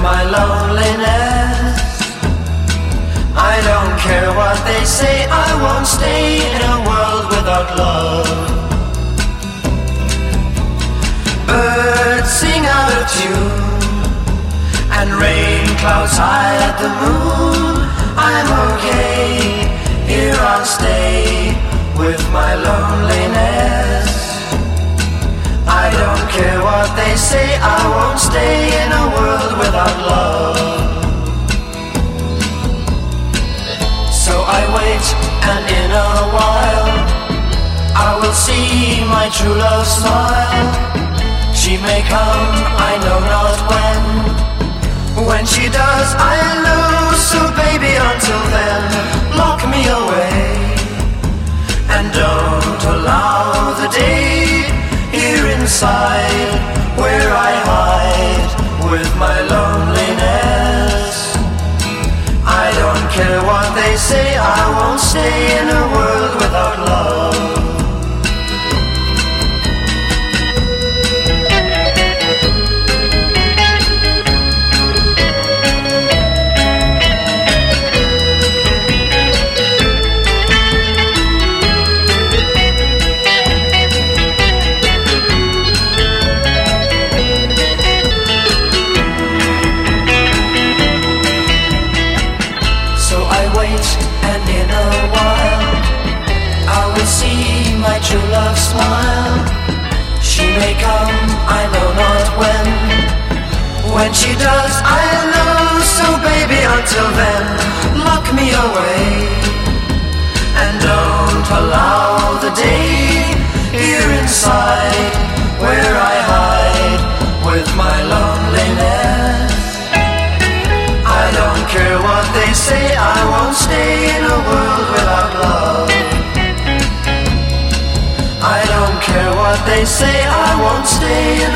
my loneliness. I don't care what they say, I won't stay in a world without love. Birds sing out of tune, and rain clouds hide the moon. I'm okay, here I'll stay with my loneliness. I don't care what they say, I won't stay in a world without love. So I wait, and in a while I will see my true love smile. She may come, I know not when. When she does, I'll lose. So baby, until then, lock me away, and don't allow the day here inside where I hide with my loneliness. I don't care what they say, I won't stay in a world without love. My true love smile. She may come, I know not when. When she does, I'll know. So baby, until then, lock me away, and don't allow the day here inside where I hide with my loneliness. I don't care what they say, I won't stay in a world without love. I don't care what they say, I won't stay in